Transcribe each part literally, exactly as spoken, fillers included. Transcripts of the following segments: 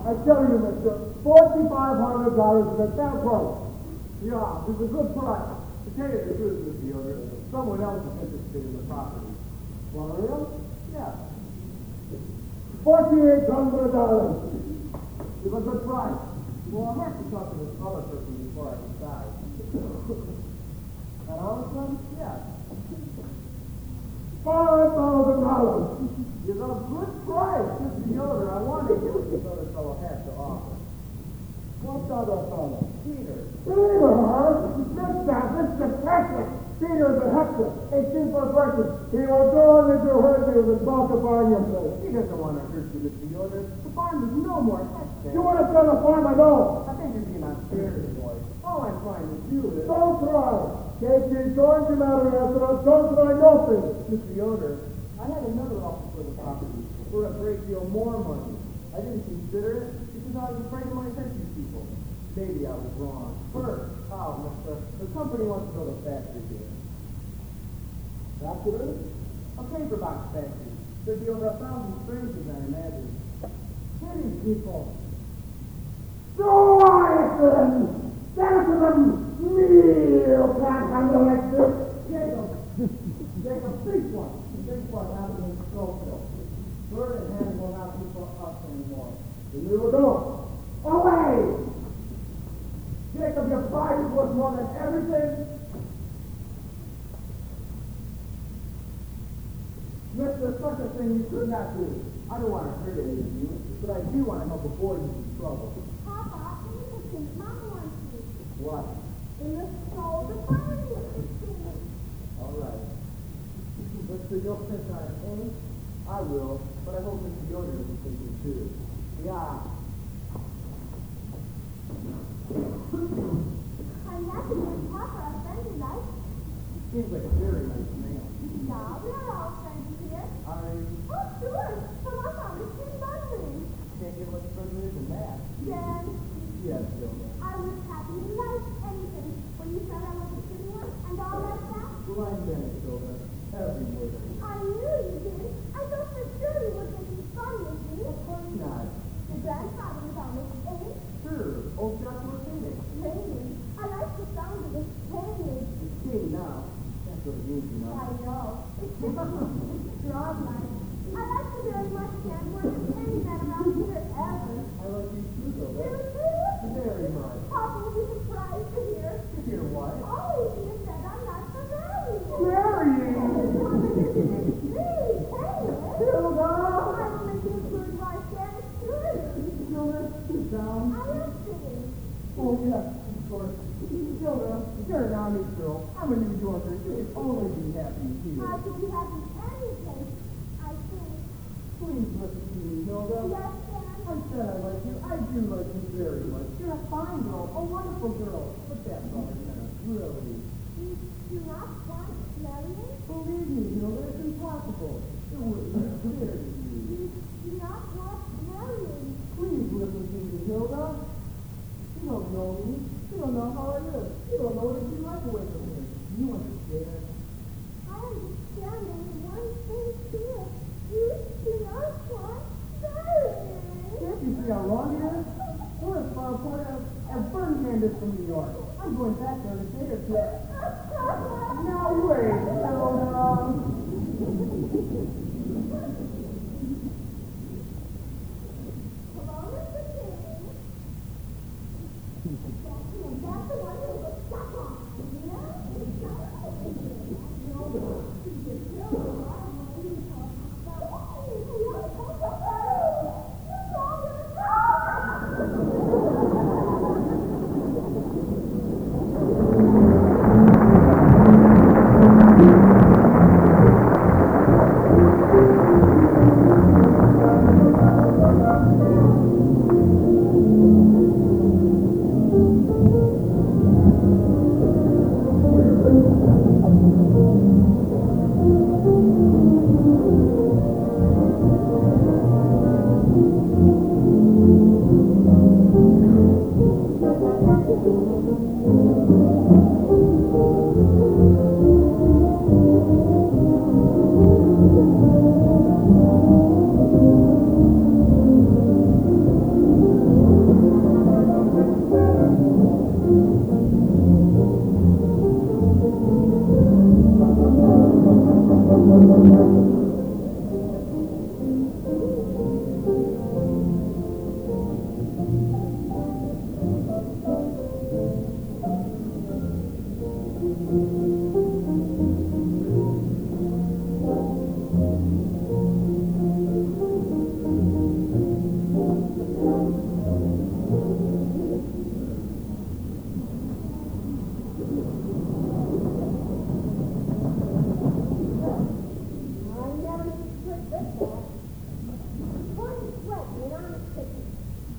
I tell you, mister, forty-five hundred dollars is a fair price. Yeah, it's a good price. To tell you the truth, Mister Yoder, someone else is interested in the property. For real? Yeah. Forty-eight hundred dollars. It's a good price. Well, I'll have to talk to this other person before I decide. That Allison? Yeah. Five thousand dollars. It's a good price, Mister Yoder. I want to hear what this other fellow has to offer. What other fellow? Peter. Peter, huh? Mister, Mister Patrick. Peter the Hector, eighteen for a person. He was going into hurt you and bought the barn yesterday. He doesn't want to hurt you, Mister Yoder. The farm is no more hectic. You want to sell the farm, I know. I think you're being unfair to the boy. All I'm trying to do is... Don't try. Casey's going to marry after us. Don't try nothing. Mister Yoder, I had another offer for the property for a great deal more money. I didn't consider it because I was afraid it might hurt you people. Maybe I was wrong. First, oh, mister, the company wants to build a factory here. Factory? A paper box factory. There'd be over a thousand strangers, I imagine. City people. Quiet them! Gentlemen, you can't handle like this. Jacob, Jacob, speak one. Speak one out of this Schofield. Bird and Hannah will not be for us anymore. Then we will go. Away! Jacob, your pride is worth more than everything. Mister, such a thing you could not do. I don't want to hurt any of you, but I do want to help avoid you from trouble. Papa, listen, Mama wants you. What? In the soul, the fire machine. All right. Mister, you'll sit on it, eh? I will, but I hope Mister Yoder doesn't think it too. Yeah. I'm happy with Papa, a friend you like. Seems like a very nice man. Yeah, we're all friends here. Are you? Oh, sure. Come on, Mama, it's lovely. Can't get much further than that. Then Yes, Yoder. I was happy to like anything when you said I was a pretty one and all like that. Well, I meant it, Yoder. Every word of it. I knew you did. I thought for sure you were making fun of me. Of course not. Your grandfather was almost eight. Sure. Old Joshua Phoenix. Maybe. I like the sound of his pain. It's king now. That's what it means, you know. I know. It's just strong life. I like you very much, Ken. We're the same man around here ever. I like you too, though. You too? Very much. Papa will be surprised to hear. To hear what? Oh, he just said I'm not for marrying. Marrying? Me, Taylor. Hilda! I will make you a good wife, Ken. Sure. Hilda, sit down. I am sitting. Oh, yes, of course. Hilda, you're an honest girl. I'm a New Yorker. You can only be happy here. I could be happy any place, I think. Please listen to me, Hilda. Yes, Ken. I said I like you. I do like you very much. You're a fine girl, a wonderful girl. But that's all it matters, really. You do not want to marry me? Believe me, Hilda, it's impossible. It wouldn't be fair to you. You do not want to marry me? Please listen to me, Hilda. You don't know me. You don't know how I live. You don't know what it'd be like away from here. You understand? I understand only one thing here. You do not want marriage. Can't you see how wrong it is? We're as far apart as, as Birmingham is from New York. I'm going back there in a day or two. Now wait, Hilda. Hello, Mister King. That's him. That's the one who was stuck on.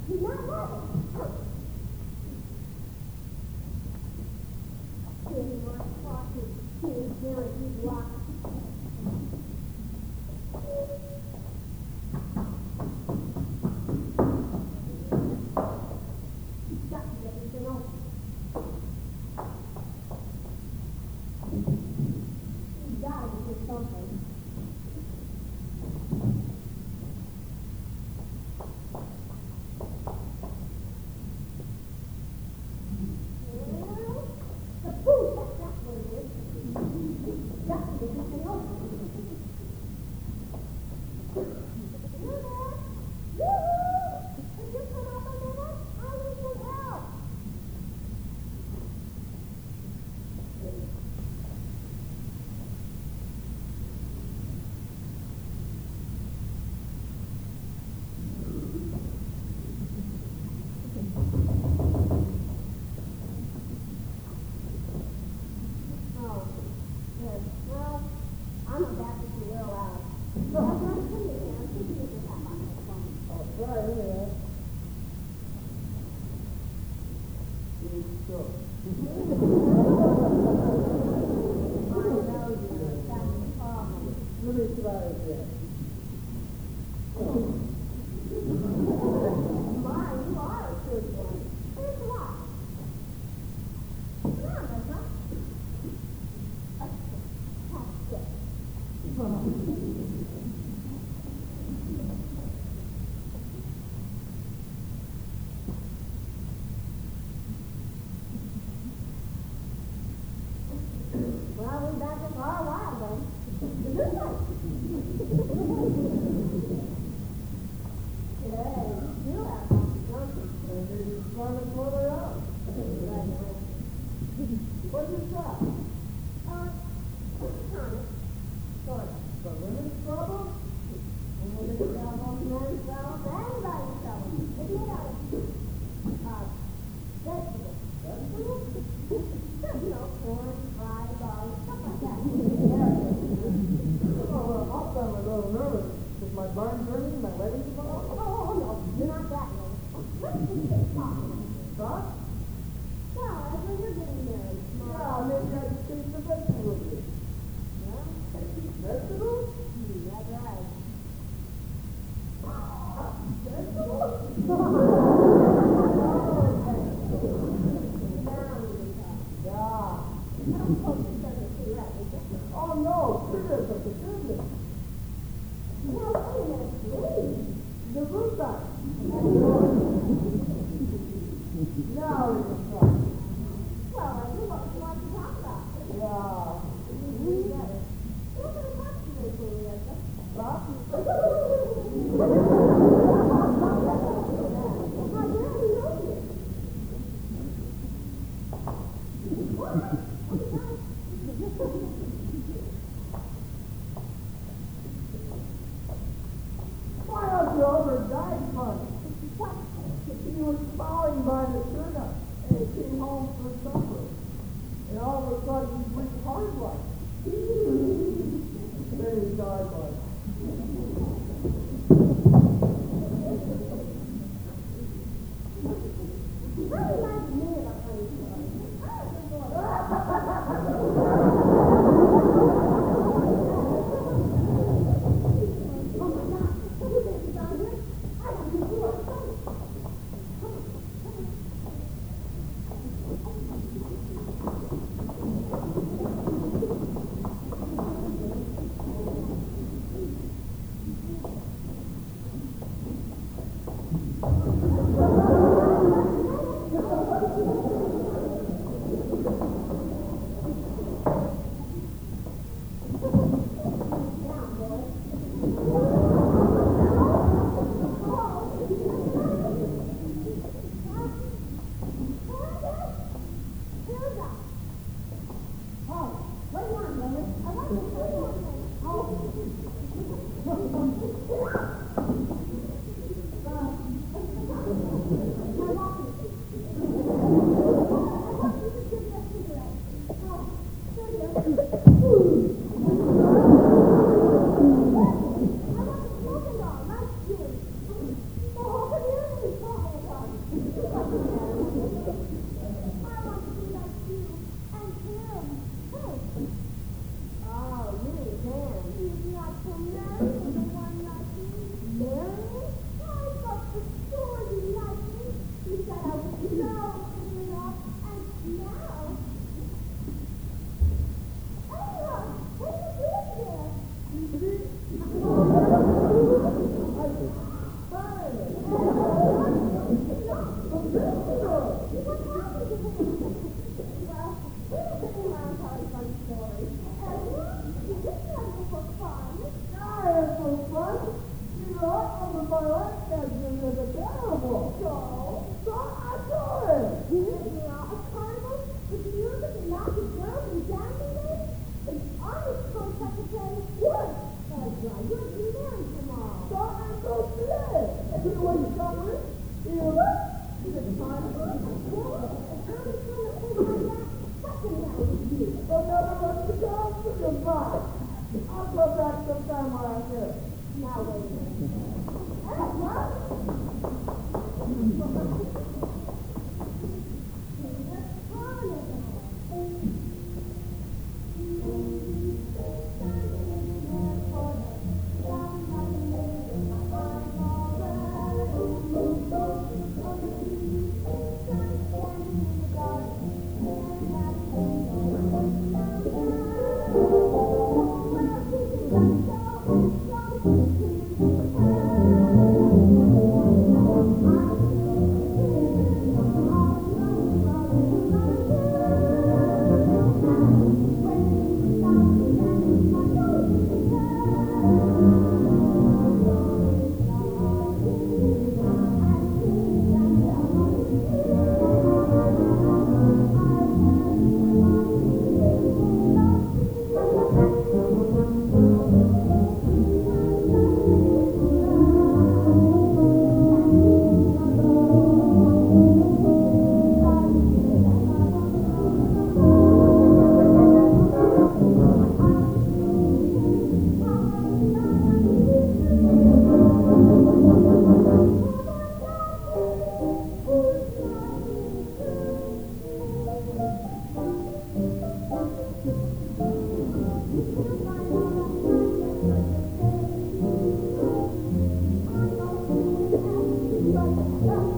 He's not laughing. Here he was talking. He's doing his walk. He's got to get everything open. He's got to do something. Why don't you overdive, honey? He was falling by the turnip. I'll go back sometime while I'm here. Now wait a minute. Hey, what? Thank you.